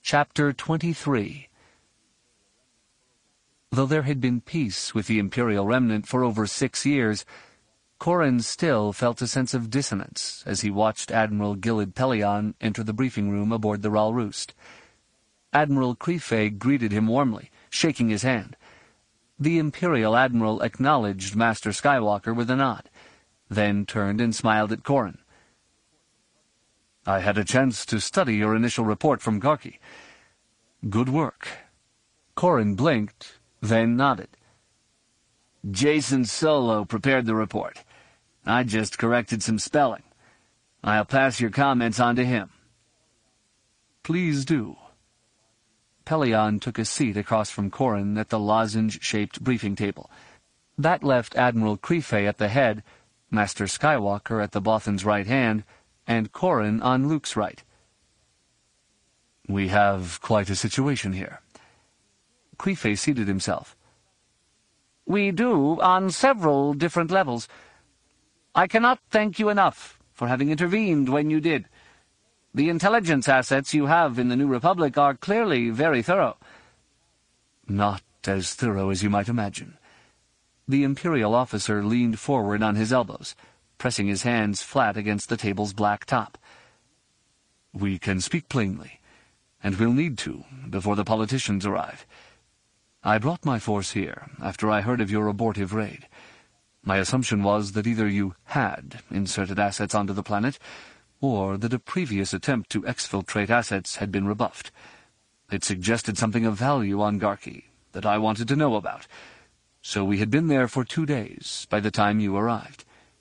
Chapter 23. Though there had been peace with the Imperial remnant for over 6 years, Corrin still felt a sense of dissonance as he watched Admiral Gilad Pellaeon enter the briefing room aboard the Ral Roost. Admiral Crefay greeted him warmly, shaking his hand. The Imperial Admiral acknowledged Master Skywalker with a nod, then turned and smiled at Corrin. "I had a chance to study your initial report from Garki. Good work." Corrin blinked, then nodded. "Jason Solo prepared the report. I just corrected some spelling. I'll pass your comments on to him." "Please do." Pellaeon took a seat across from Corrin at the lozenge-shaped briefing table. That left Admiral Crefay at the head, Master Skywalker at the Bothan's right hand, and Corrin on Luke's right. "We have quite a situation here." Crefay seated himself. "We do, on several different levels. I cannot thank you enough for having intervened when you did. The intelligence assets you have in the New Republic are clearly very thorough." "Not as thorough as you might imagine." The Imperial officer leaned forward on his elbows, pressing his hands flat against the table's black top. "We can speak plainly, and we'll need to before the politicians arrive. I brought my force here after I heard of your abortive raid. My assumption was that either you had inserted assets onto the planet, or that a previous attempt to exfiltrate assets had been rebuffed. It suggested something of value on Garki that I wanted to know about, so we had been there for 2 days by the time you arrived."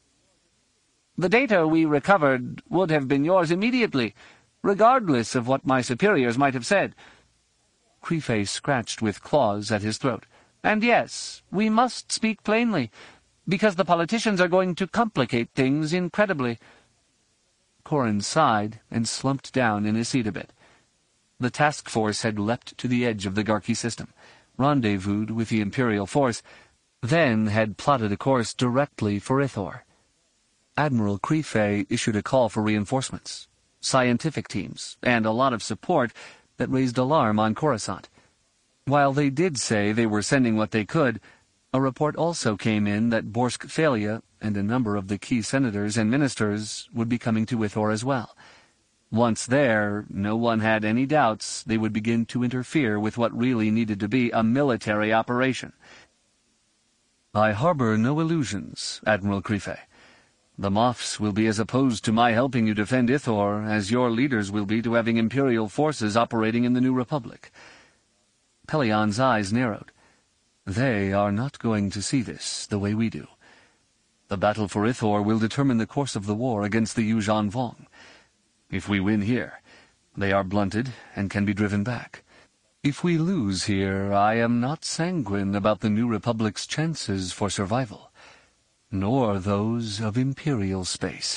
"The data we recovered would have been yours immediately, regardless of what my superiors might have said." Crefay scratched with claws at his throat. "And yes, we must speak plainly, because the politicians are going to complicate things incredibly." Corrin sighed and slumped down in his seat a bit. The task force had leapt to the edge of the Garki system, rendezvoused with the Imperial force, then had plotted a course directly for Ithor. Admiral Crefay issued a call for reinforcements, scientific teams, and a lot of support that raised alarm on Coruscant. While they did say they were sending what they could, a report also came in that Borsk Thalia and a number of the key senators and ministers would be coming to Ithor as well. Once there, no one had any doubts they would begin to interfere with what really needed to be a military operation. "I harbor no illusions, Admiral Crefay. The Moffs will be as opposed to my helping you defend Ithor as your leaders will be to having Imperial forces operating in the New Republic." Pellaeon's eyes narrowed. "They are not going to see this the way we do. The battle for Ithor will determine the course of the war against the Yuuzhan Vong. If we win here, they are blunted and can be driven back. If we lose here, I am not sanguine about the New Republic's chances for survival, nor those of Imperial space."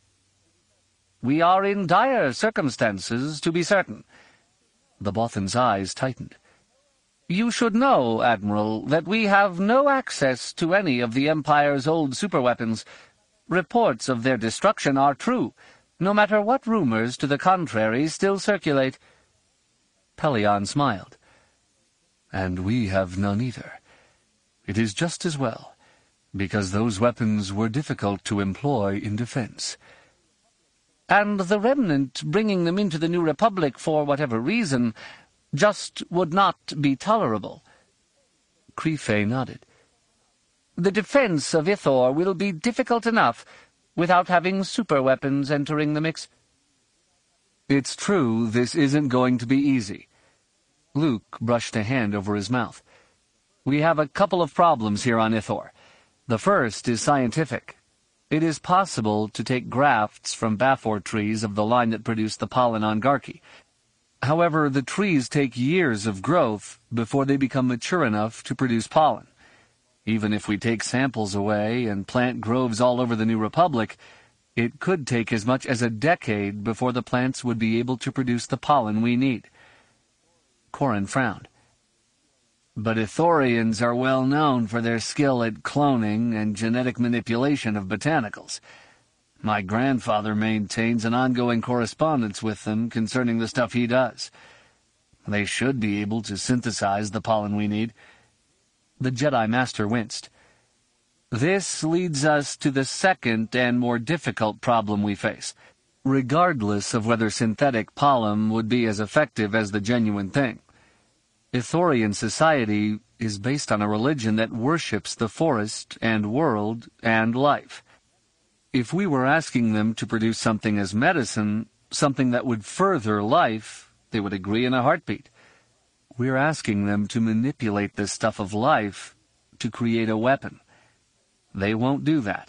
"We are in dire circumstances, to be certain." The Bothan's eyes tightened. "You should know, Admiral, that we have no access to any of the Empire's old superweapons. Reports of their destruction are true, no matter what rumors to the contrary still circulate." Pellaeon smiled. "And we have none either. It is just as well, because those weapons were difficult to employ in defense." "And the Remnant bringing them into the New Republic for whatever reason just would not be tolerable." Crefay nodded. "The defense of Ithor will be difficult enough without having superweapons entering the mix." "It's true this isn't going to be easy." Luke brushed a hand over his mouth. "We have a couple of problems here on Ithor. The first is scientific. It is possible to take grafts from Bafor trees of the line that produce the pollen on Garki. However, the trees take years of growth before they become mature enough to produce pollen. Even if we take samples away and plant groves all over the New Republic, it could take as much as a decade before the plants would be able to produce the pollen we need." Corrin frowned. "But Ithorians are well known for their skill at cloning and genetic manipulation of botanicals. My grandfather maintains an ongoing correspondence with them concerning the stuff he does. They should be able to synthesize the pollen we need. The Jedi Master winced. This leads us to the second and more difficult problem we face, regardless of whether synthetic pollen would be as effective as the genuine thing. Ithorian society is based on a religion that worships the forest and world and life. If we were asking them to produce something as medicine, something that would further life, they would agree in a heartbeat. We're asking them to manipulate the stuff of life to create a weapon. They won't do that.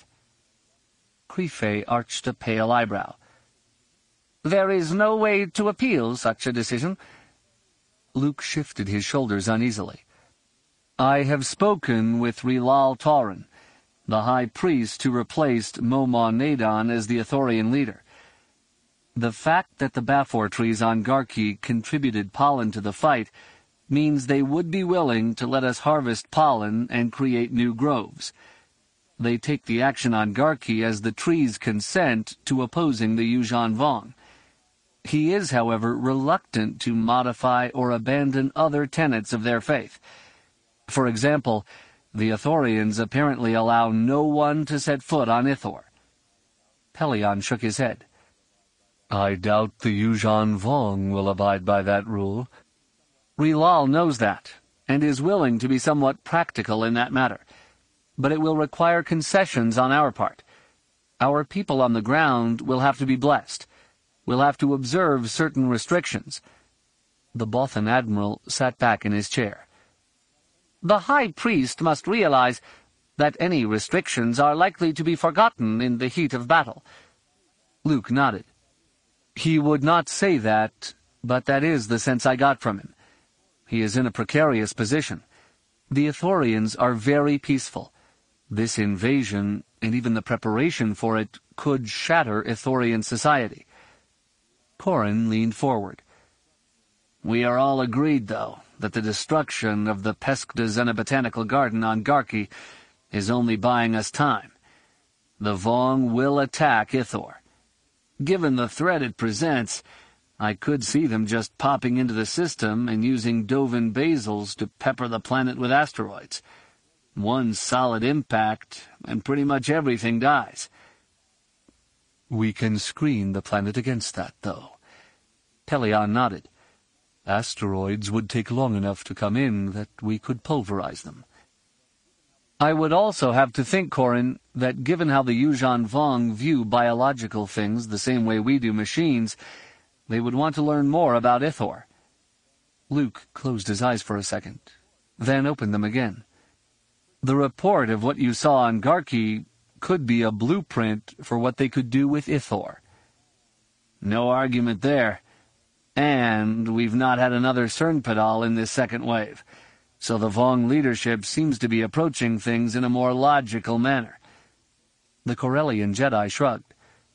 Queefe arched a pale eyebrow. There is no way to appeal such a decision. Luke shifted his shoulders uneasily. I have spoken with Rilal Tauren, the High Priest who replaced Momon Nadon as the Ithorian leader. The fact that the Bafor trees on Garki contributed pollen to the fight means they would be willing to let us harvest pollen and create new groves. They take the action on Garki as the tree's consent to opposing the Yuuzhan Vong. He is, however, reluctant to modify or abandon other tenets of their faith. For example, the Ithorians apparently allow no one to set foot on Ithor. Pellaeon shook his head. I doubt the Yuuzhan Vong will abide by that rule. Rilal knows that, and is willing to be somewhat practical in that matter. But it will require concessions on our part. Our people on the ground will have to be blessed. We'll have to observe certain restrictions. The Bothan Admiral sat back in his chair. The High Priest must realize that any restrictions are likely to be forgotten in the heat of battle. Luke nodded. He would not say that, but that is the sense I got from him. He is in a precarious position. The Ithorians are very peaceful. This invasion, and even the preparation for it, could shatter Ithorian society. Corran leaned forward. We are all agreed, though, that the destruction of the Peskda Xenobotanical Garden on Garki is only buying us time. The Vong will attack Ithor. Given the threat it presents, I could see them just popping into the system and using Dovin basils to pepper the planet with asteroids. One solid impact, and pretty much everything dies. We can screen the planet against that, though. Pellaeon nodded. Asteroids would take long enough to come in that we could pulverize them. I would also have to think, Corran, that given how the Yuuzhan Vong view biological things the same way we do machines, they would want to learn more about Ithor. Luke closed his eyes for a second, then opened them again. The report of what you saw on Garki could be a blueprint for what they could do with Ithor. No argument there. And we've not had another Cernpadal in this second wave, so the Vong leadership seems to be approaching things in a more logical manner. The Corellian Jedi shrugged.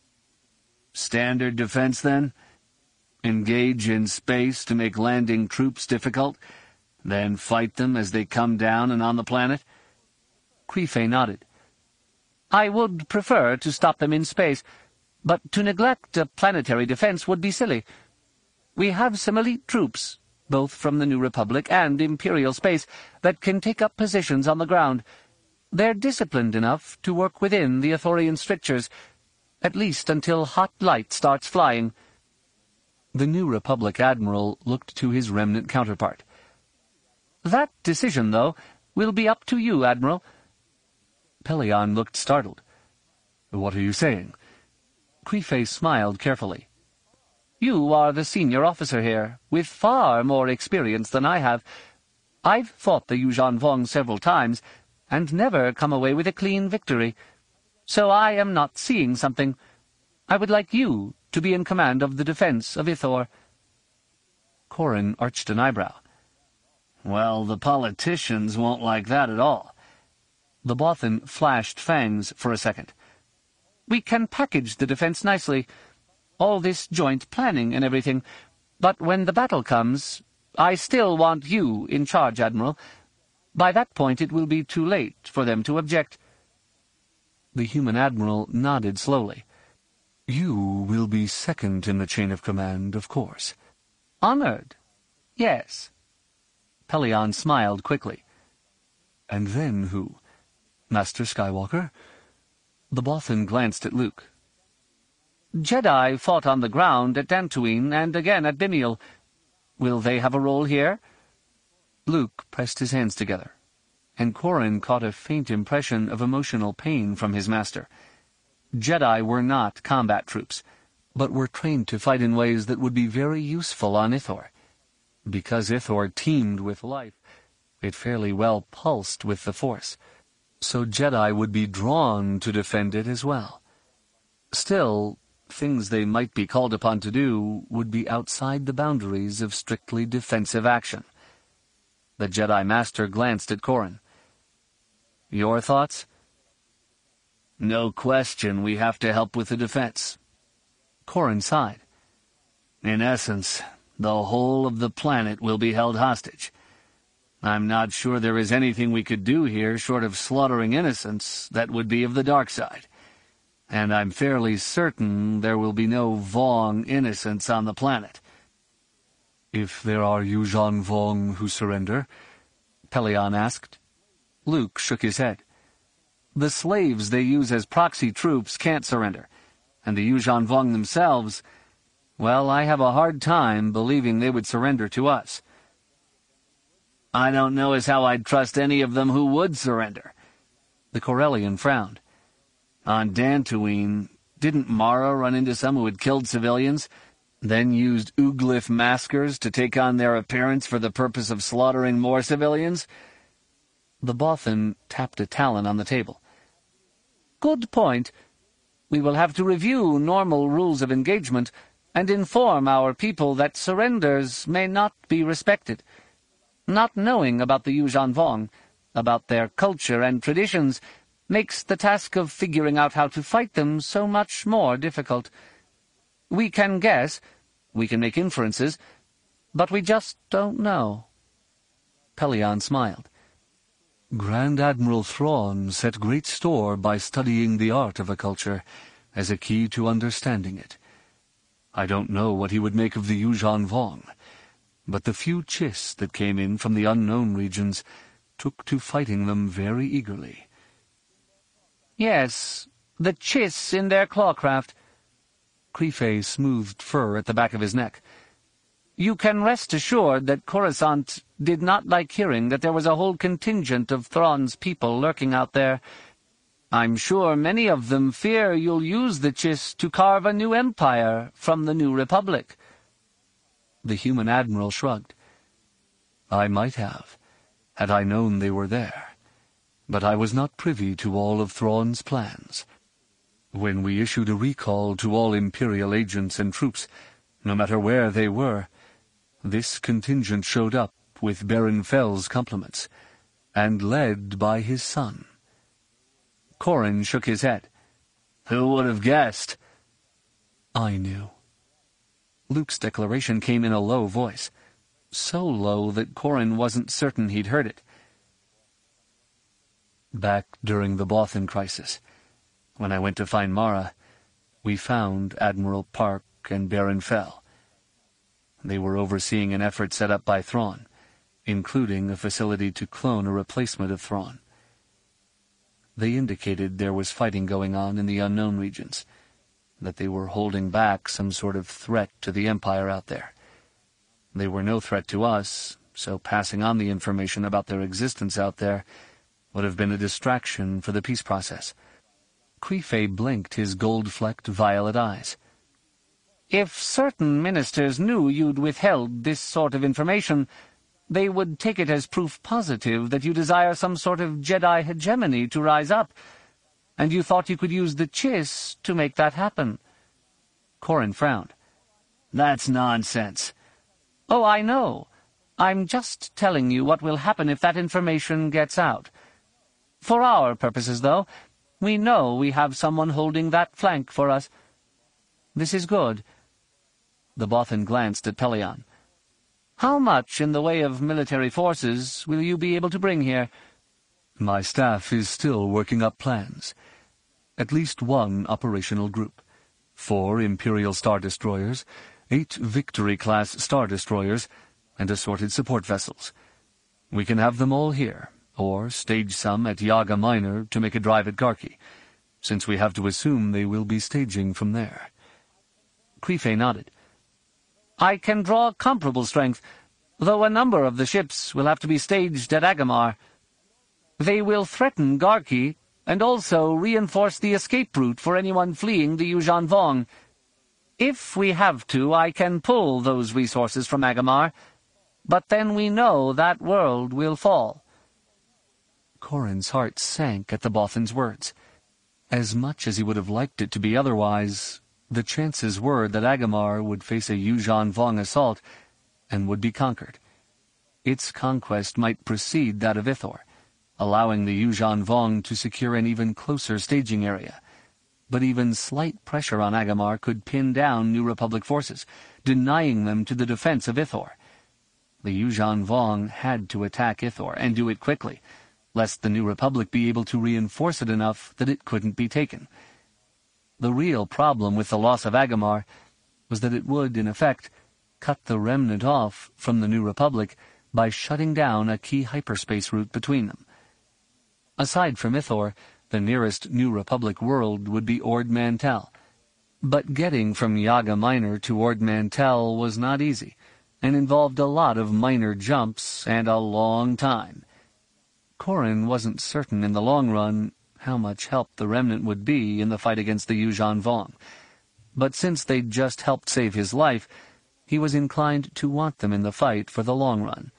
Standard defense, then? Engage in space to make landing troops difficult, then fight them as they come down and on the planet? Queefe nodded. I would prefer to stop them in space, but to neglect a planetary defense would be silly. We have some elite troops, both from the New Republic and Imperial space, that can take up positions on the ground. They're disciplined enough to work within the Ithorian strictures, at least until hot light starts flying. The New Republic Admiral looked to his remnant counterpart. That decision, though, will be up to you, Admiral. Pellaeon looked startled. What are you saying? Queefe smiled carefully. You are the senior officer here, with far more experience than I have. I've fought the Yuuzhan Vong several times, and never come away with a clean victory. So I am not seeing something. I would like you to be in command of the defense of Ithor. Corran arched an eyebrow. Well, the politicians won't like that at all. The Bothan flashed fangs for a second. We can package the defense nicely. All this joint planning and everything. But when the battle comes, I still want you in charge, Admiral. By that point it will be too late for them to object. The human admiral nodded slowly. You will be second in the chain of command, of course. Honored. Yes. Pelion smiled quickly. And then who? Master Skywalker? The Bothan glanced at Luke. Jedi fought on the ground at Dantooine and again at Bimial. Will they have a role here? Luke pressed his hands together, and Corran caught a faint impression of emotional pain from his master. Jedi were not combat troops, but were trained to fight in ways that would be very useful on Ithor. Because Ithor teemed with life, it fairly well pulsed with the Force, so Jedi would be drawn to defend it as well. Still, things they might be called upon to do would be outside the boundaries of strictly defensive action. The Jedi Master glanced at Corran. Your thoughts? No question we have to help with the defense. Corran sighed. In essence, the whole of the planet will be held hostage. I'm not sure there is anything we could do here short of slaughtering innocents that would be of the dark side. And I'm fairly certain there will be no Vong innocents on the planet. If there are Yuuzhan Vong who surrender? Pelion asked. Luke shook his head. The slaves they use as proxy troops can't surrender, and the Yuuzhan Vong themselves, well, I have a hard time believing they would surrender to us. I don't know as how I'd trust any of them who would surrender. The Corellian frowned. On Dantooine, didn't Mara run into some who had killed civilians, then used Ooglyph maskers to take on their appearance for the purpose of slaughtering more civilians? The Bothan tapped a talon on the table. Good point. We will have to review normal rules of engagement and inform our people that surrenders may not be respected. Not knowing about the Yuuzhan Vong, about their culture and traditions, makes the task of figuring out how to fight them so much more difficult. We can guess, we can make inferences, but we just don't know. Pelion smiled. Grand Admiral Thrawn set great store by studying the art of a culture as a key to understanding it. I don't know what he would make of the Yuuzhan Vong, but the few Chiss that came in from the unknown regions took to fighting them very eagerly. Yes, the Chiss in their clawcraft. Crefay smoothed fur at the back of his neck. You can rest assured that Coruscant did not like hearing that there was a whole contingent of Thrawn's people lurking out there. I'm sure many of them fear you'll use the Chiss to carve a new empire from the New Republic. The human admiral shrugged. I might have, had I known they were there, but I was not privy to all of Thrawn's plans. When we issued a recall to all Imperial agents and troops, no matter where they were, this contingent showed up with Baron Fell's compliments, and led by his son. Corran shook his head. Who would have guessed? I knew. Luke's declaration came in a low voice, so low that Corran wasn't certain he'd heard it. Back during the Bothan crisis, when I went to find Mara, we found Admiral Park and Baron Fell. They were overseeing an effort set up by Thrawn, including a facility to clone a replacement of Thrawn. They indicated there was fighting going on in the unknown regions, that they were holding back some sort of threat to the Empire out there. They were no threat to us, so passing on the information about their existence out there would have been a distraction for the peace process. Crefay blinked his gold-flecked violet eyes. If certain ministers knew you'd withheld this sort of information, they would take it as proof positive that you desire some sort of Jedi hegemony to rise up, and you thought you could use the Chiss to make that happen. Corran frowned. That's nonsense. Oh, I know. I'm just telling you what will happen if that information gets out. For our purposes, though, we know we have someone holding that flank for us. This is good. The Bothan glanced at Pelion. How much in the way of military forces will you be able to bring here? My staff is still working up plans. At least one operational group. 4 Imperial Star Destroyers, 8 Victory-class Star Destroyers, and assorted support vessels. We can have them all here, or stage some at Yaga Minor to make a drive at Garki, since we have to assume they will be staging from there. Queefe nodded. I can draw comparable strength, though a number of the ships will have to be staged at Agamar. They will threaten Garki, and also reinforce the escape route for anyone fleeing the Yuuzhan Vong. If we have to, I can pull those resources from Agamar, but then we know that world will fall. Corrin's heart sank at the Bothan's words. As much as he would have liked it to be otherwise, the chances were that Agamar would face a Yuuzhan Vong assault and would be conquered. Its conquest might precede that of Ithor, allowing the Yuuzhan Vong to secure an even closer staging area. But even slight pressure on Agamar could pin down New Republic forces, denying them to the defense of Ithor. The Yuuzhan Vong had to attack Ithor, and do it quickly, lest the New Republic be able to reinforce it enough that it couldn't be taken. The real problem with the loss of Agamar was that it would, in effect, cut the remnant off from the New Republic by shutting down a key hyperspace route between them. Aside from Ithor, the nearest New Republic world would be Ord Mantell. But getting from Yaga Minor to Ord Mantell was not easy, and involved a lot of minor jumps and a long time. Corrin wasn't certain in the long run how much help the remnant would be in the fight against the Yuuzhan Vong, but since they'd just helped save his life, he was inclined to want them in the fight for the long run.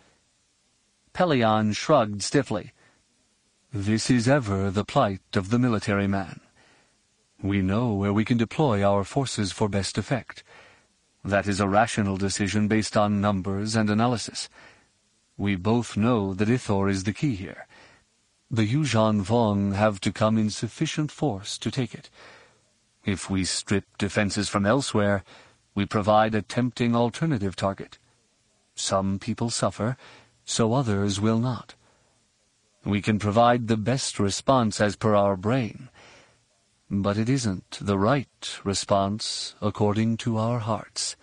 Pellaeon shrugged stiffly. This is ever the plight of the military man. We know where we can deploy our forces for best effect. That is a rational decision based on numbers and analysis. We both know that Ithor is the key here. The Yuuzhan Vong have to come in sufficient force to take it. If we strip defenses from elsewhere, we provide a tempting alternative target. Some people suffer, so others will not. We can provide the best response as per our brain, but it isn't the right response according to our hearts.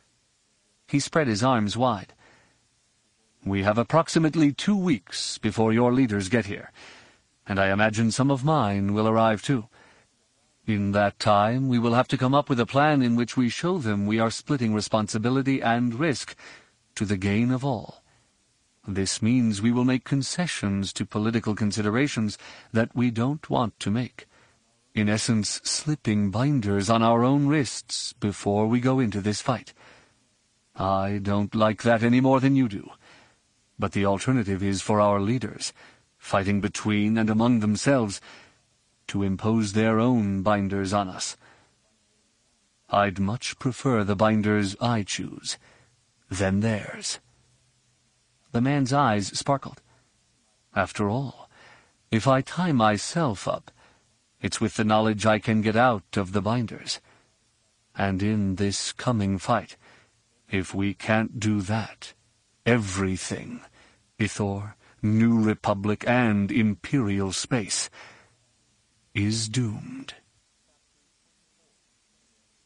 He spread his arms wide. We have approximately 2 weeks before your leaders get here, and I imagine some of mine will arrive too. In that time, we will have to come up with a plan in which we show them we are splitting responsibility and risk to the gain of all. This means we will make concessions to political considerations that we don't want to make. In essence, slipping binders on our own wrists before we go into this fight. I don't like that any more than you do. But the alternative is for our leaders, fighting between and among themselves, to impose their own binders on us. I'd much prefer the binders I choose than theirs. The man's eyes sparkled. After all, if I tie myself up, it's with the knowledge I can get out of the binders. And in this coming fight, if we can't do that, everything, Ithor, New Republic, and Imperial space, is doomed.